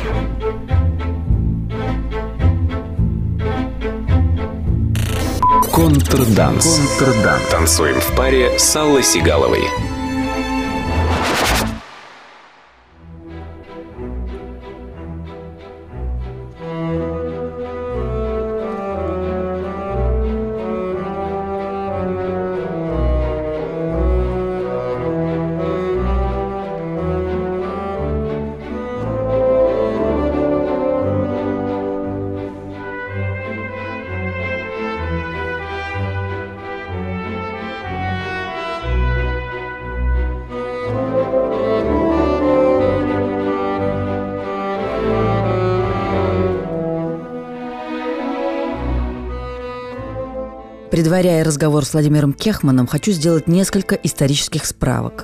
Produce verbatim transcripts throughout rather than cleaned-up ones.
Контрданс. Контрданс. Танцуем в паре с Аллой Сигаловой. Предваряя разговор с Владимиром Кехманом, хочу сделать несколько исторических справок.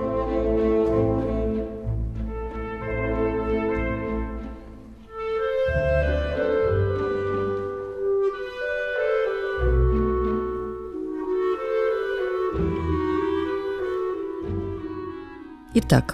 Итак,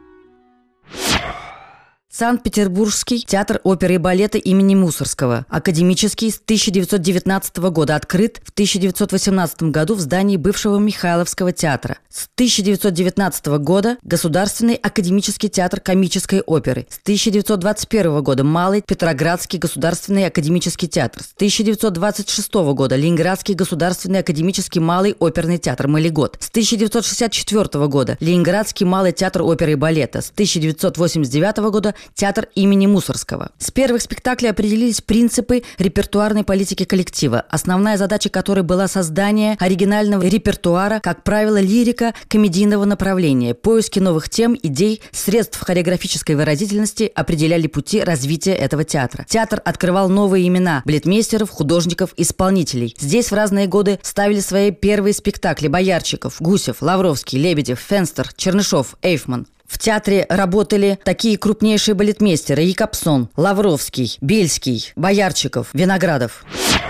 Санкт-Петербургский театр оперы и балета имени Мусоргского, академический, с тысяча девятьсот девятнадцатого года, открыт в тысяча девятьсот восемнадцатом году в здании бывшего Михайловского театра. С тысяча девятьсот девятнадцатого года Государственный академический театр комической оперы. С тысяча девятьсот двадцать первого года Малый Петроградский государственный академический театр. С тысяча девятьсот двадцать шестого года Ленинградский государственный академический малый оперный театр «Малигот». С тысяча девятьсот шестьдесят четвертого года Ленинградский малый театр оперы и балета. С тысяча девятьсот восемьдесят девятого года театр имени Мусоргского. С первых спектаклей определились принципы репертуарной политики коллектива, основная задача которой была создание оригинального репертуара, как правило, лирика комедийного направления. Поиски новых тем, идей, средств хореографической выразительности определяли пути развития этого театра. Театр открывал новые имена балетмейстеров, художников, исполнителей. Здесь в разные годы ставили свои первые спектакли Боярчиков, Гусев, Лавровский, Лебедев, Фенстер, Чернышов, Эйфман. В театре работали такие крупнейшие балетмейстеры: Якобсон, Лавровский, Бельский, Боярчиков, Виноградов.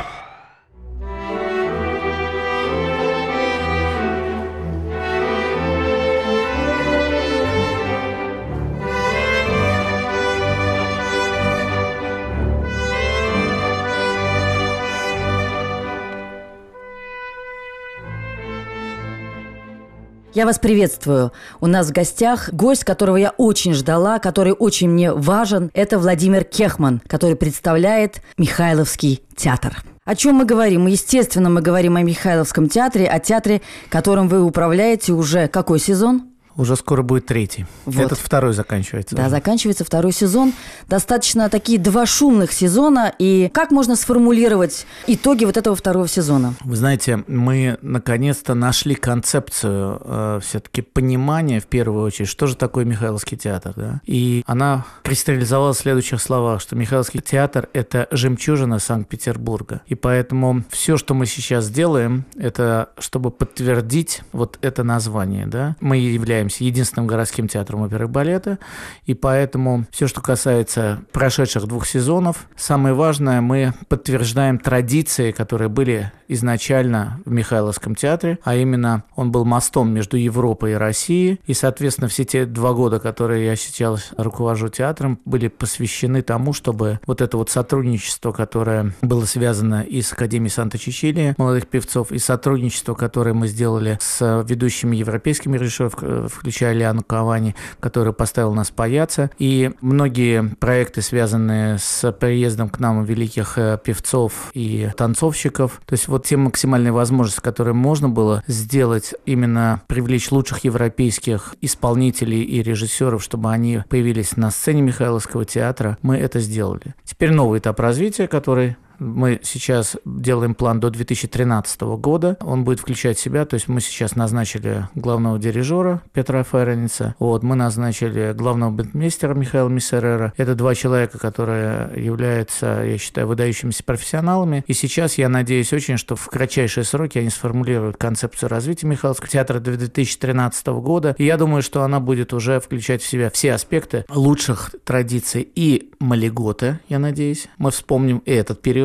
Я вас приветствую. У нас в гостях гость, которого я очень ждала, который очень мне важен. Это Владимир Кехман, который представляет Михайловский театр. О чем мы говорим? Естественно, мы говорим о Михайловском театре, о театре, которым вы управляете уже какой сезон? Уже скоро будет третий. Вот. Этот второй заканчивается. Да, уже. Заканчивается второй сезон. Достаточно такие два шумных сезона. И как можно сформулировать итоги вот этого второго сезона? Вы знаете, мы наконец-то нашли концепцию э, все-таки понимания, в первую очередь, что же такое Михайловский театр. Да? И она кристаллизовалась в следующих словах, что Михайловский театр – это жемчужина Санкт-Петербурга. И поэтому все, что мы сейчас делаем, это чтобы подтвердить вот это название. Да? Мы являемся единственным городским театром оперы и балета, и поэтому все, что касается прошедших двух сезонов, самое важное, мы подтверждаем традиции, которые были изначально в Михайловском театре, а именно он был мостом между Европой и Россией, и, соответственно, все те два года, которые я сейчас руковожу театром, были посвящены тому, чтобы вот это вот сотрудничество, которое было связано и с Академией Санта-Чичилия молодых певцов, и сотрудничество, которое мы сделали с ведущими европейскими режиссерами, включая Лиану Кавани, который поставил нас паяться. И многие проекты, связанные с приездом к нам великих певцов и танцовщиков. То есть вот те максимальные возможности, которые можно было сделать, именно привлечь лучших европейских исполнителей и режиссеров, чтобы они появились на сцене Михайловского театра, мы это сделали. Теперь новый этап развития, который... Мы сейчас делаем план до две тысячи тринадцатого года. Он будет включать в себя, то есть мы сейчас назначили главного дирижера Петра Ференица, вот, мы назначили главного балетмейстера Михаила Миссерера. Это два человека, которые являются, я считаю, выдающимися профессионалами. И сейчас я надеюсь очень, что в кратчайшие сроки они сформулируют концепцию развития Михайловского театра до две тысячи тринадцатого года. И я думаю, что она будет уже включать в себя все аспекты лучших традиций и Малигота, я надеюсь. Мы вспомним и этот период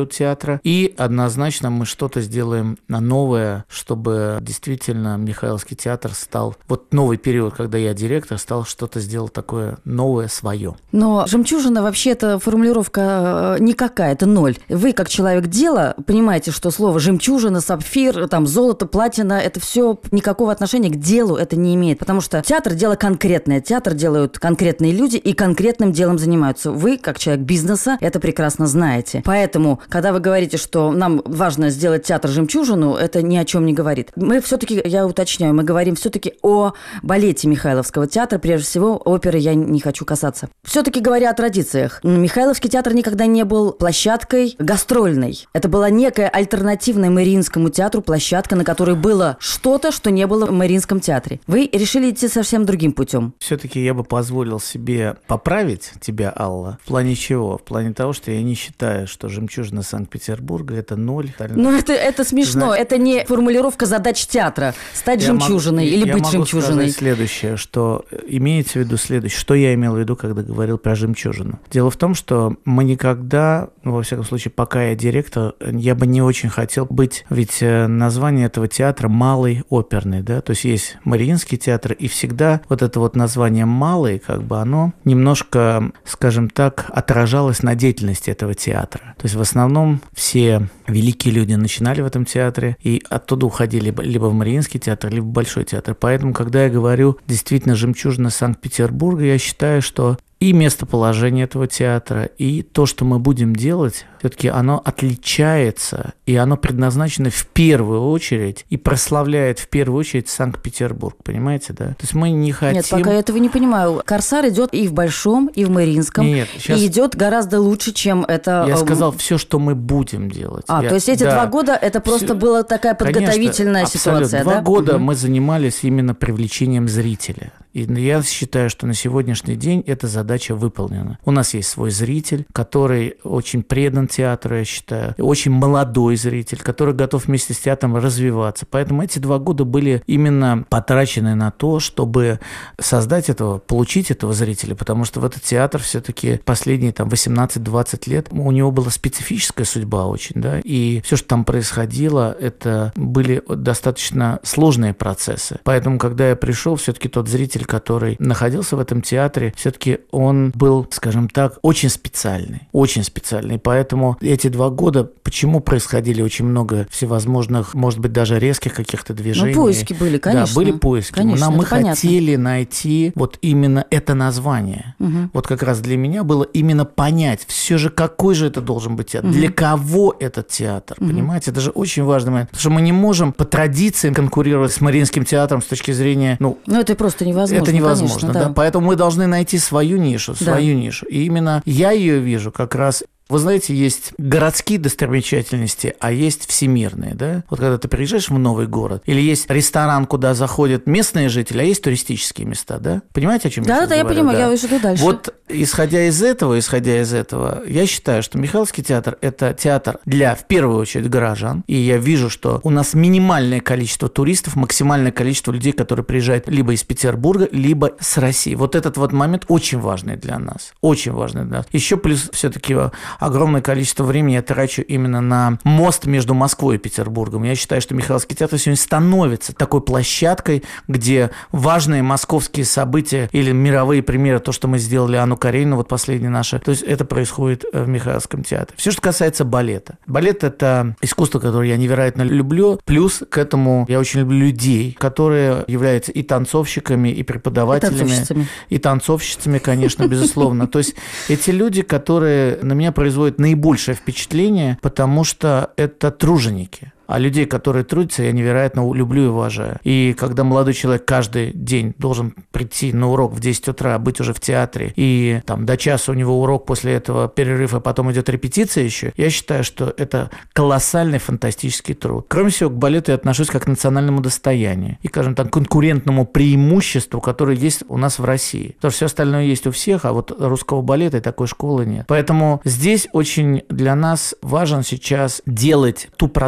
период театра, и однозначно мы что-то сделаем на новое, чтобы действительно Михайловский театр стал, вот новый период, когда я директор, стал что-то сделать такое новое, свое. Но «жемчужина» вообще это формулировка никакая, это ноль. Вы, как человек дела, понимаете, что слово «жемчужина», «сапфир», там, «золото», «платина» – это все никакого отношения к делу это не имеет, потому что театр – дело конкретное, театр делают конкретные люди и конкретным делом занимаются. Вы, как человек бизнеса, это прекрасно знаете. Поэтому, когда вы говорите, что нам важно сделать театр «Жемчужину», это ни о чем не говорит. Мы все-таки, я уточняю, мы говорим все-таки о балете Михайловского театра, прежде всего, оперы я не хочу касаться. Все-таки говоря о традициях, Михайловский театр никогда не был площадкой гастрольной. Это была некая альтернативная Мариинскому театру площадка, на которой было что-то, что не было в Мариинском театре. Вы решили идти совсем другим путем. Все-таки я бы позволил себе поправить тебя, Алла. В плане чего? В плане того, что я не считаю, что «Жемчужина Санкт-Петербурга» — это ноль. Ну, это, это смешно. Знаешь, это не формулировка задач театра. Стать я жемчужиной могу, или быть жемчужиной. Я могу сказать следующее, что имеется в виду следующее. Что я имел в виду, когда говорил про «Жемчужину»? Дело в том, что мы никогда, ну, во всяком случае, пока я директор, я бы не очень хотел быть, ведь название этого театра «Малый оперный», да, то есть есть Мариинский театр, и всегда вот это вот название «Малый», как бы оно немножко, скажем так, отражалось на деятельности этого театра. То есть в основном все великие люди начинали в этом театре и оттуда уходили либо в Мариинский театр, либо в Большой театр. Поэтому, когда я говорю действительно «Жемчужина Санкт-Петербурга», я считаю, что и местоположение этого театра, и то, что мы будем делать, все-таки оно отличается, и оно предназначено в первую очередь и прославляет в первую очередь Санкт-Петербург, понимаете, да? То есть мы не хотим... Нет, пока я этого не понимаю. «Корсар» идет и в Большом, и в Мариинском, Нет, сейчас... и идет гораздо лучше, чем это... Я сказал все, что мы будем делать. А, я... то есть эти да. два года это просто все... была такая подготовительная Конечно, ситуация, Два да? года угу. мы занимались именно привлечением зрителя. И я считаю, что на сегодняшний день эта задача выполнена. У нас есть свой зритель, который очень предан театру, я считаю, очень молодой зритель, который готов вместе с театром развиваться. Поэтому эти два года были именно потрачены на то, чтобы создать этого, получить этого зрителя, потому что в этот театр все-таки последние там восемнадцать-двадцать лет у него была специфическая судьба очень, да, и все, что там происходило, это были достаточно сложные процессы. Поэтому, когда я пришел, все-таки тот зритель, который находился в этом театре, все-таки он был, скажем так, очень специальный, очень специальный. Поэтому эти два года, почему происходили очень много всевозможных, может быть, даже резких каких-то движений. Ну, поиски были, конечно. Да, были поиски. Конечно, Нам мы понятно. хотели найти вот именно это название. Угу. Вот как раз для меня было именно понять, все же какой же это должен быть театр, угу. для кого этот театр, угу. понимаете? Это же очень важный момент, потому что мы не можем по традициям конкурировать с Мариинским театром с точки зрения, ну, ну это просто невозможно. Это невозможно, конечно, да. да. Поэтому мы должны найти свою нишу, свою да. нишу. И именно я ее вижу как раз. Вы знаете, есть городские достопримечательности, а есть всемирные, да? Вот когда ты приезжаешь в новый город, или есть ресторан, куда заходят местные жители, а есть туристические места, да? Понимаете, о чем да, я сейчас да, говорю? я понимаю, да, я иду дальше. Вот исходя из этого, исходя из этого, я считаю, что Михайловский театр – это театр для, в первую очередь, горожан, и я вижу, что у нас минимальное количество туристов, максимальное количество людей, которые приезжают либо из Петербурга, либо с России. Вот этот вот момент очень важный для нас, очень важный для нас. Еще плюс все-таки огромное количество времени я трачу именно на мост между Москвой и Петербургом. Я считаю, что Михайловский театр сегодня становится такой площадкой, где важные московские события или мировые примеры, то, что мы сделали Анну Каренину, вот последнее наше, то есть это происходит в Михайловском театре. Все, что касается балета. Балет – это искусство, которое я невероятно люблю, плюс к этому я очень люблю людей, которые являются и танцовщиками, и преподавателями, и танцовщицами, и танцовщицами, конечно, безусловно. То есть эти люди, которые на меня производят наибольшее впечатление, потому что это труженики. А людей, которые трудятся, я невероятно люблю и уважаю. И когда молодой человек каждый день должен прийти на урок в десять утра, быть уже в театре, и там до часа у него урок, после этого перерыв, а потом идет репетиция еще, я считаю, что это колоссальный фантастический труд. Кроме всего, к балету я отношусь как к национальному достоянию и, скажем так, конкурентному преимуществу, которое есть у нас в России. Потому что все остальное есть у всех, а вот русского балета и такой школы нет. Поэтому здесь очень для нас важно сейчас делать ту продукцию,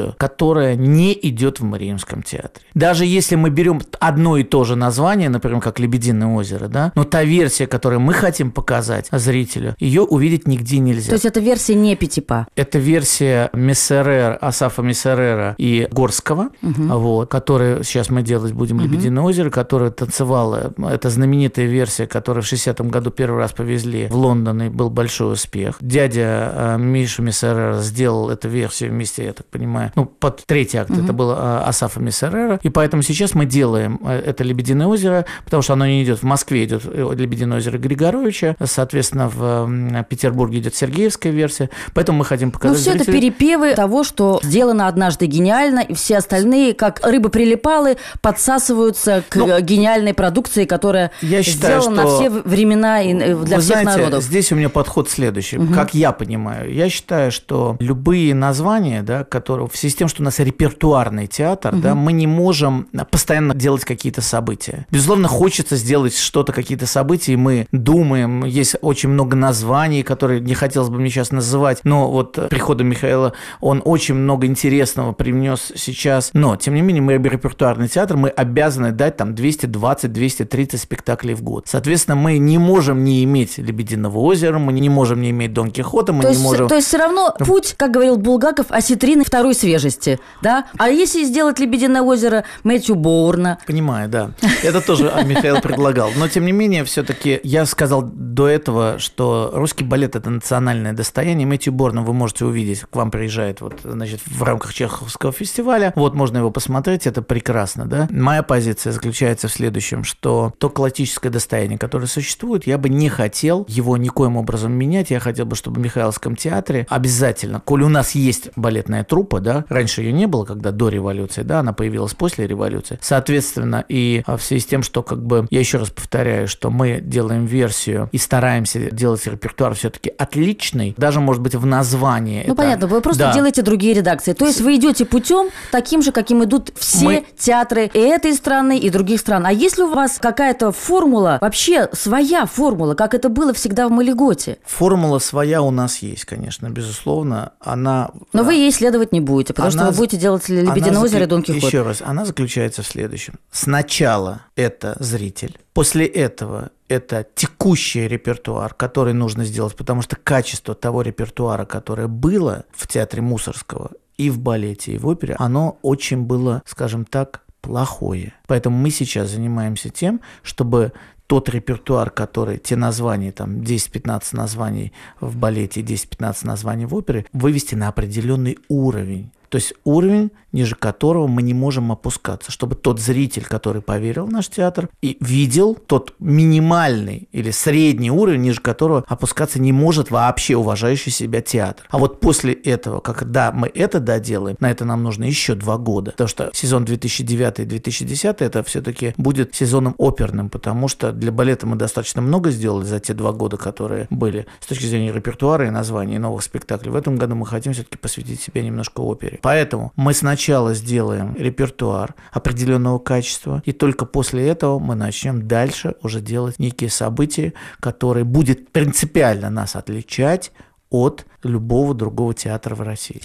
композицию, которая не идет в Мариинском театре. Даже если мы берем одно и то же название, например, как «Лебединое озеро», да, но та версия, которую мы хотим показать зрителю, ее увидеть нигде нельзя. То есть это версия не Петипа? Это версия Мессерер, Асафа Мессерера и Горского, угу. вот, который сейчас мы делать будем угу. «Лебединое озеро», которое танцевала. Это знаменитая версия, которую в шестидесятом году первый раз повезли в Лондон, и был большой успех. Дядя э, Миша Мессерера сделал эту версию вместе, я так понимаю, ну, под третий акт, угу. это было э, Асафа Мессерера, и поэтому сейчас мы делаем это «Лебединое озеро», потому что оно не идет в Москве, идет «Лебединое озеро» Григоровича, соответственно, в Петербурге идет Сергеевская версия, поэтому мы хотим показать. Ну, все зрителям... это перепевы того, что сделано однажды гениально, и все остальные, как рыбы-прилипалы, подсасываются к ну, гениальной продукции, которая я считаю, сделана что... на все времена и для Вы всех знаете, народов. Здесь у меня подход следующий. Угу. Как я понимаю, я считаю, что любые названия, да, которые в связи с тем, что у нас репертуарный театр, угу. да, мы не можем постоянно делать какие-то события. Безусловно, хочется сделать что-то, какие-то события, и мы думаем, есть очень много названий, которые не хотелось бы мне сейчас называть, но вот приходом Михаила он очень много интересного привнес сейчас, но, тем не менее, мы репертуарный театр, мы обязаны дать там двести двадцать - двести тридцать спектаклей в год. Соответственно, мы не можем не иметь «Лебединого озера», мы не можем не иметь «Дон Кихота», мы то не есть, можем... То есть все равно путь, как говорил Булгаков, осетрины второй свежести, да? А если сделать «Лебединое озеро» Мэтью Боурна? Понимаю, да. Это тоже Михаил предлагал. Но, тем не менее, все-таки я сказал до этого, что русский балет – это национальное достояние. Мэтью Борна вы можете увидеть, к вам приезжает вот, значит, в рамках Чеховского фестиваля. Вот, можно его посмотреть, это прекрасно, да. Моя позиция заключается в следующем, что то классическое достояние, которое существует, я бы не хотел его никоим образом менять. Я хотел бы, чтобы в Михайловском театре обязательно, коли у нас есть балетная труппа, да, раньше ее не было, когда до революции, да, она появилась после революции. Соответственно, и в связи с тем, что, как бы, я еще раз повторяю, что мы делаем версию и стараемся делать репертуар все-таки отличный, даже, может быть, в названии. Ну, это... понятно, вы просто да. делаете другие редакции. То есть вы идете путем таким же, каким идут все мы... театры и этой страны, и других стран. А если у вас какая-то формула, вообще своя формула, как это было всегда в Малиготе? Формула своя у нас есть, конечно, безусловно. Она... Но вы ей следовать не будете, потому она... что вы будете делать «Лебединое озеро» и «Дон Кихот». Еще раз, она заключается в следующем. Сначала это зритель, после этого это текущий репертуар, который нужно сделать, потому что качество того репертуара, которое было в театре Мусорского и в балете, и в опере, оно очень было, скажем так, плохое. Поэтому мы сейчас занимаемся тем, чтобы тот репертуар, который, те названия, там десять-пятнадцать названий в балете, десять-пятнадцать названий в опере, вывести на определенный уровень. То есть уровень, ниже которого мы не можем опускаться, чтобы тот зритель, который поверил в наш театр и видел тот минимальный или средний уровень, ниже которого опускаться не может вообще уважающий себя театр. А вот после этого, когда мы это доделаем, на это нам нужно еще два года, потому что сезон две тысячи девятый - две тысячи десятый это все-таки будет сезоном оперным, потому что для балета мы достаточно много сделали за те два года, которые были с точки зрения репертуара и названий новых спектаклей. В этом году мы хотим все-таки посвятить себя немножко опере. Поэтому мы сначала сделаем репертуар определенного качества, и только после этого мы начнем дальше уже делать некие события, которые будут принципиально нас отличать от любого другого театра в России.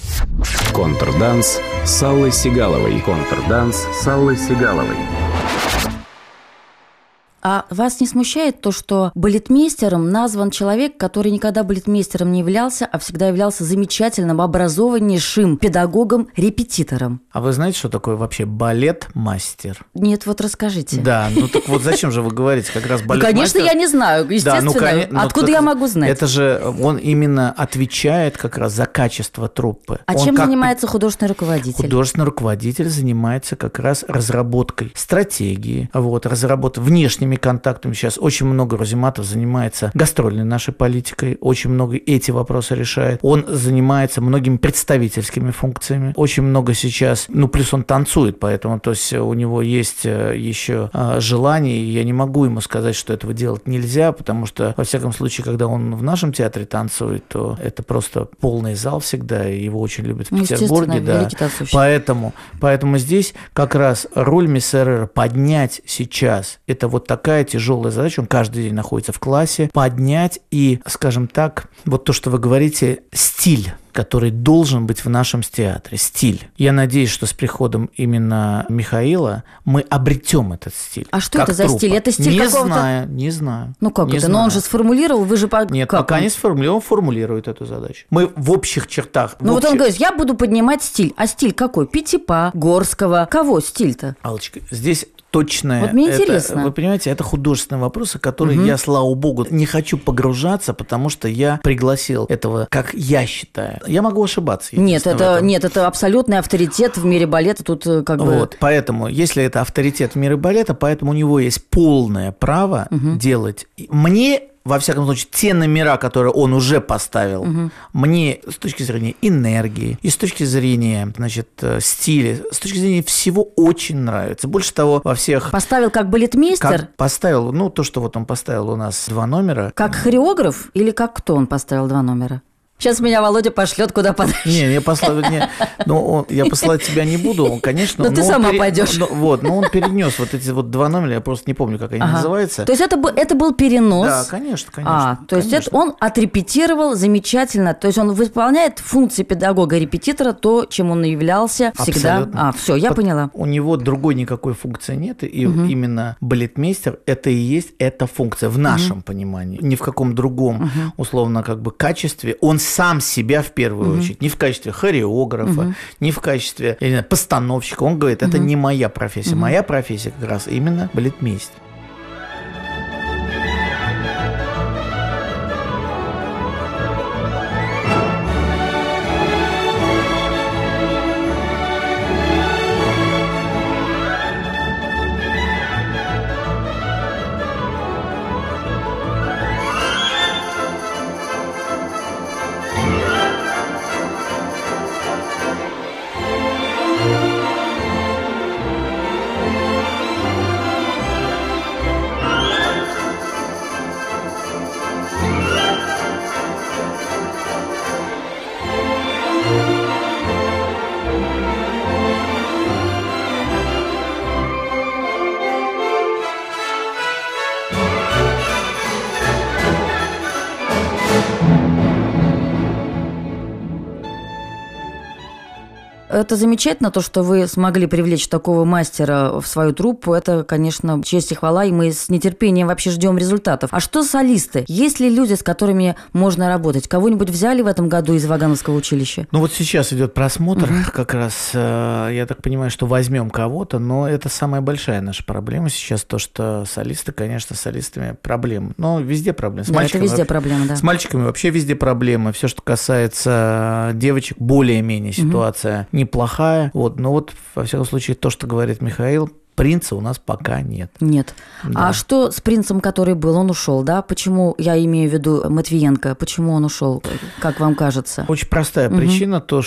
Контрданс с Аллой Сигаловой. Контрданс с Аллой Сигаловой. А вас не смущает то, что балетмейстером назван человек, который никогда балетмейстером не являлся, а всегда являлся замечательным, образованнейшим педагогом-репетитором? А вы знаете, что такое вообще балет-мастер? Нет, вот расскажите. Да, ну так вот зачем же вы говорите, как раз балет-мастер? Ну, конечно, я не знаю, естественно. Да, ну, ну, откуда я могу знать? Это же он именно отвечает как раз за качество труппы. А он чем как... занимается художественный руководитель? Художественный руководитель занимается как раз разработкой стратегии, вот, разработкой внешними контактами. Сейчас очень много рузиматов занимается гастрольной нашей политикой, очень много эти вопросы решает. Он занимается многими представительскими функциями, очень много сейчас, ну, плюс он танцует, поэтому, то есть у него есть еще желание, и я не могу ему сказать, что этого делать нельзя, потому что, во всяком случае, когда он в нашем театре танцует, то это просто полный зал всегда, и его очень любят в ну, Петербурге, да. Поэтому, поэтому здесь как раз роль Мессерера поднять сейчас, это вот так такая тяжелая задача, он каждый день находится в классе, поднять и, скажем так, вот то, что вы говорите, стиль, который должен быть в нашем театре, стиль. Я надеюсь, что с приходом именно Михаила мы обретем этот стиль. А что это за труппа. Стиль? Это стиль не какого-то... Не знаю, не знаю. Ну как не это? знаю. Но он же сформулировал, вы же... Нет, как пока он? не сформулировал, он формулирует эту задачу. Мы в общих чертах... Ну вот общих... он говорит, я буду поднимать стиль. А стиль какой? Пятипа, Горского. Кого стиль-то? Аллочка, здесь... Точное. Вот мне это, интересно. Вы понимаете, это художественные вопросы, которые угу. я, слава богу, не хочу погружаться, потому что я пригласил этого, как я считаю. Я могу ошибаться. Нет, это, нет, это абсолютный авторитет в мире балета. Тут как бы... Вот, поэтому, если это авторитет в мире балета, поэтому у него есть полное право угу. делать. Мне... Во всяком случае, те номера, которые он уже поставил, угу. мне с точки зрения энергии и с точки зрения, значит, стиля, с точки зрения всего очень нравится. Больше того, во всех... Поставил как балетмейстер? Как поставил, ну, то, что вот он поставил у нас два номера. Как хореограф или как кто он поставил два номера? Сейчас меня Володя пошлет куда подальше. Не, я послать, не, ну, я посылать тебя не буду, он, конечно. Но ты сама пере... пойдешь. Ну, вот, но он перенес вот эти вот два номера, я просто не помню, как они ага. называются. То есть это, это был перенос? Да, конечно, конечно. А, то есть это он отрепетировал замечательно, то есть он выполняет функции педагога-репетитора, то, чем он являлся всегда. Абсолютно. А, все, я Под... поняла. У него другой никакой функции нет, и угу. именно балетмейстер это и есть эта функция в нашем угу. понимании. Ни в каком другом, угу. условно, как бы качестве. Он сам себя в первую угу. очередь, не в качестве хореографа, угу. не в качестве я не знаю, постановщика. Он говорит, это угу. не моя профессия. Угу. Моя профессия как раз именно балетмейстер. Это замечательно, то, что вы смогли привлечь такого мастера в свою труппу. Это, конечно, честь и хвала, и мы с нетерпением вообще ждем результатов. А что солисты? Есть ли люди, с которыми можно работать? Кого-нибудь взяли в этом году из Вагановского училища? Ну вот сейчас идет просмотр, угу. как раз, я так понимаю, что возьмем кого-то, но это самая большая наша проблема сейчас, то, что солисты, конечно, с солистами проблемы. Но везде проблемы. С да, это везде проблемы, да. С мальчиками вообще везде проблемы. Все, что касается девочек, более-менее ситуация угу. неплохая. Вот, но вот, во всяком случае, то, что говорит Михаил, принца у нас пока нет. Нет. Да. А что с принцем, который был? Он ушел, да? Почему, я имею в виду Матвиенко, почему он ушел, как вам кажется? Очень простая угу. причина, то,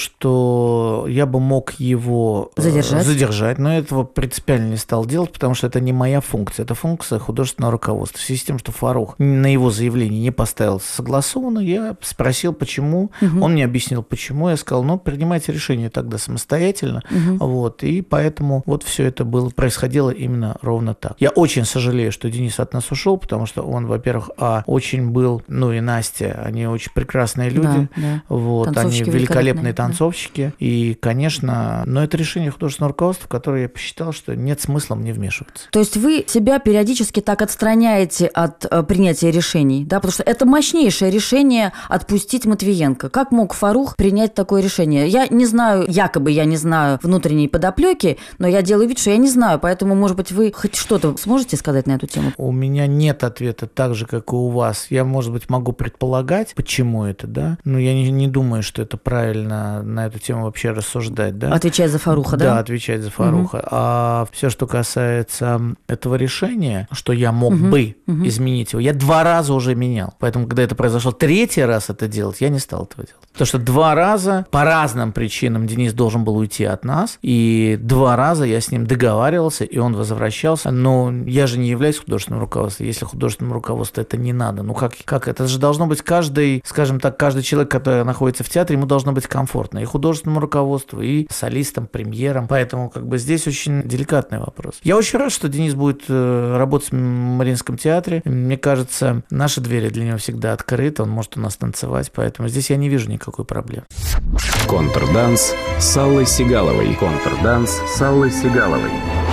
что я бы мог его задержать. задержать, но этого принципиально не стал делать, потому что это не моя функция, это функция художественного руководства. В связи с тем, что Фарух на его заявление не поставил согласованно, я спросил, почему. Угу. Он мне объяснил, почему. Я сказал, ну, принимайте решение тогда самостоятельно. Угу. Вот, и поэтому вот все это было происходило. Происходило именно ровно так. Я очень сожалею, что Денис от нас ушел, потому что он, во-первых, а, очень был, ну и Настя, они очень прекрасные люди, да, да. Вот, они великолепные танцовщики, да. И, конечно, но это решение художественного руководства, которое я посчитал, что нет смысла мне вмешиваться. То есть вы себя периодически так отстраняете от а, принятия решений, да, потому что это мощнейшее решение отпустить Матвиенко. Как мог Фарух принять такое решение? Я не знаю, якобы я не знаю внутренней подоплеки, но я делаю вид, что я не знаю. Поэтому, может быть, вы хоть что-то сможете сказать на эту тему? У меня нет ответа так же, как и у вас. Я, может быть, могу предполагать, почему это, да? Но я не, не думаю, что это правильно на эту тему вообще рассуждать, да? Отвечать за Фаруха, да? Да, отвечать за Фаруха. Угу. А все, что касается этого решения, что я мог угу. бы угу. изменить его, я два раза уже менял. Поэтому, когда это произошло третий раз это делать, я не стал этого делать. Потому что два раза по разным причинам Денис должен был уйти от нас, и два раза я с ним договаривался, возвращался, и он возвращался. Но я же не являюсь художественным руководством. Если художественному руководству это не надо, ну как, как? Это же должно быть каждый, скажем так, каждый человек, который находится в театре, ему должно быть комфортно. И художественному руководству, и солистам, премьерам. Поэтому как бы здесь очень деликатный вопрос. Я очень рад, что Денис будет работать в Мариинском театре. Мне кажется, наши двери для него всегда открыты, он может у нас танцевать, поэтому здесь я не вижу никакой проблемы. Контрданс с Аллой Сигаловой. Контрданс с Аллой Сигаловой.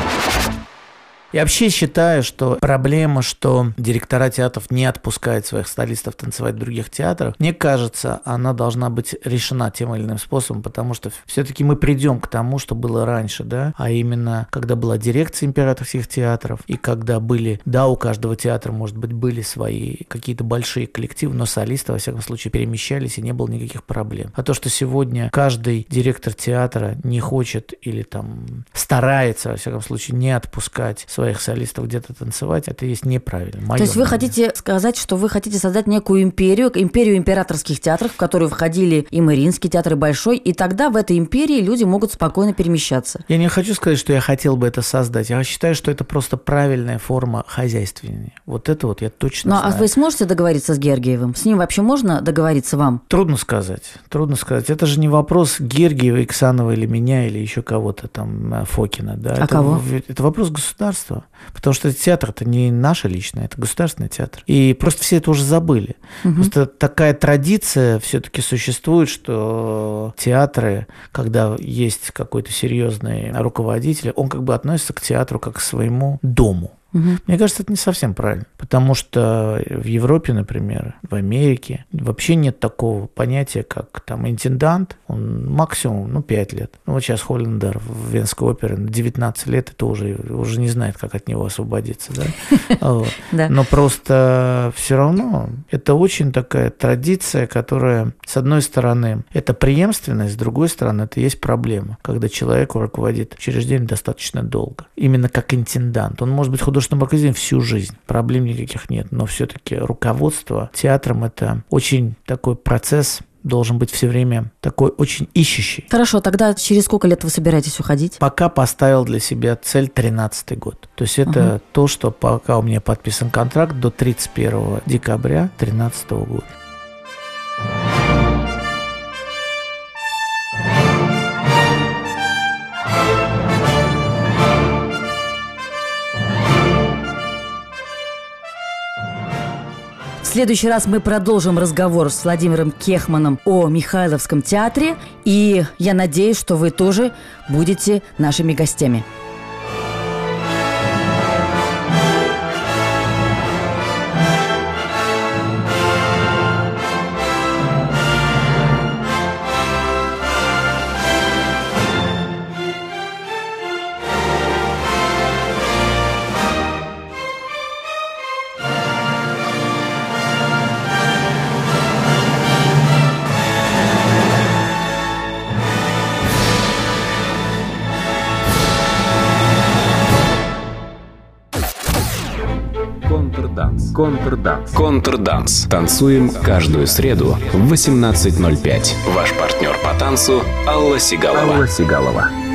Я вообще считаю, что проблема, что директора театров не отпускают своих солистов танцевать в других театрах, мне кажется, она должна быть решена тем или иным способом, потому что все-таки мы придем к тому, что было раньше, да, а именно, когда была дирекция императорских театров, и когда были, да, у каждого театра, может быть, были свои какие-то большие коллективы, но солисты, во всяком случае, перемещались, и не было никаких проблем. А то, что сегодня каждый директор театра не хочет или там старается, во всяком случае, не отпускать своих солистов где-то танцевать, это есть неправильно. Моё То есть вы мнение. хотите сказать, что вы хотите создать некую империю, империю императорских театров, в которую входили и Мариинский театр, и Большой, и тогда в этой империи люди могут спокойно перемещаться? Я не хочу сказать, что я хотел бы это создать. Я считаю, что это просто правильная форма хозяйствования. Вот это вот я точно Ну, знаю. а вы сможете договориться с Гергиевым? С ним вообще можно договориться вам? Трудно сказать. Трудно сказать. Это же не вопрос Гергиева, Иксанова или меня, или еще кого-то там, Фокина. Да? А это, кого? Это вопрос государства. Потому что театр – это не наше личное, это государственный театр. И просто все это уже забыли. Угу. Просто такая традиция все-таки существует, что театры, когда есть какой-то серьезный руководитель, он как бы относится к театру как к своему дому. Угу. Мне кажется, это не совсем правильно, потому что в Европе, например, в Америке вообще нет такого понятия, как там интендант, он максимум, ну, пять лет. Ну, вот сейчас Холлендер в Венской опере на девятнадцать лет, это уже, уже не знает, как от него освободиться, да? Но просто все равно это очень такая традиция, которая, с одной стороны, это преемственность, с другой стороны, это есть проблема, когда человек руководит учреждением достаточно долго, именно как интендант. Он может быть художественным руководителем всю жизнь, проблем никаких нет, но все-таки руководство театром – это очень такой процесс, должен быть все время такой очень ищущий. Хорошо, тогда через сколько лет вы собираетесь уходить? Пока поставил для себя цель тринадцатый год. То есть это угу. то, что пока у меня подписан контракт до тридцать первого декабря тринадцатого года. В следующий раз мы продолжим разговор с Владимиром Кехманом о Михайловском театре, и я надеюсь, что вы тоже будете нашими гостями. Контрданс. Контрданс. Контрданс. Танцуем каждую среду в восемнадцать ноль пять. Ваш партнер по танцу Алла Сигалова. Алла Сигалова.